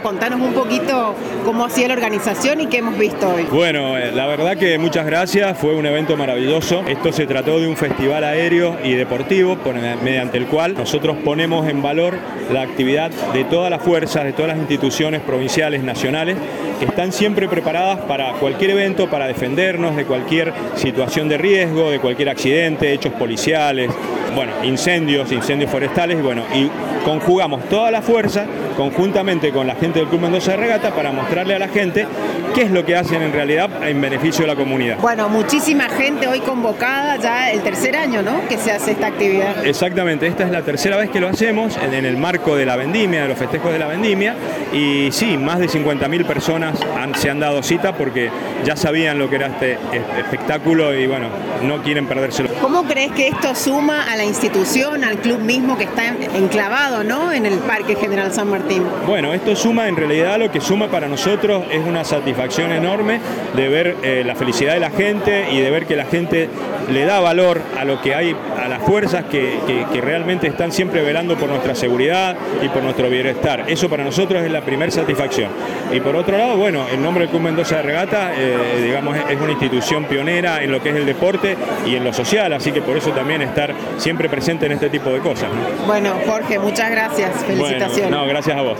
Contanos un poquito cómo ha sido la organización y qué hemos visto hoy. Bueno, la verdad que muchas gracias, fue un evento maravilloso. Esto se trató de un festival aéreo y deportivo mediante el cual nosotros ponemos en valor la actividad de todas las fuerzas, de todas las instituciones provinciales, nacionales, que están siempre preparadas para cualquier evento, para defendernos de cualquier situación de riesgo, de cualquier accidente, hechos policiales, bueno, incendios forestales, y conjugamos toda la fuerza conjuntamente con la gente del Club Mendoza de Regata para mostrarle a la gente qué es lo que hacen en realidad en beneficio de la comunidad. Bueno, muchísima gente hoy convocada, ya el tercer año, ¿no?, que se hace esta actividad. Exactamente, esta es la tercera vez que lo hacemos en el marco de la vendimia, de los festejos de la vendimia, y sí, más de 50.000 personas se han dado cita porque ya sabían lo que era este espectáculo y bueno, no quieren perdérselo. ¿Cómo crees que esto suma a la institución, al club mismo que está enclavado, ¿no?, en el Parque General San Martín? Bueno, esto suma, en realidad lo que suma para nosotros es una satisfacción enorme de ver la felicidad de la gente y de ver que la gente le da valor a lo que hay, a las fuerzas que realmente están siempre velando por nuestra seguridad y por nuestro bienestar. Eso para nosotros es la primera satisfacción. Y por otro lado, bueno, el nombre del Club Mendoza de Regata, digamos, es una institución pionera en lo que es el deporte y en lo social, así que por eso también estar siempre presente en este tipo de cosas, ¿no? Bueno, Jorge, muchas gracias. Felicitaciones. Bueno, no, gracias a vos.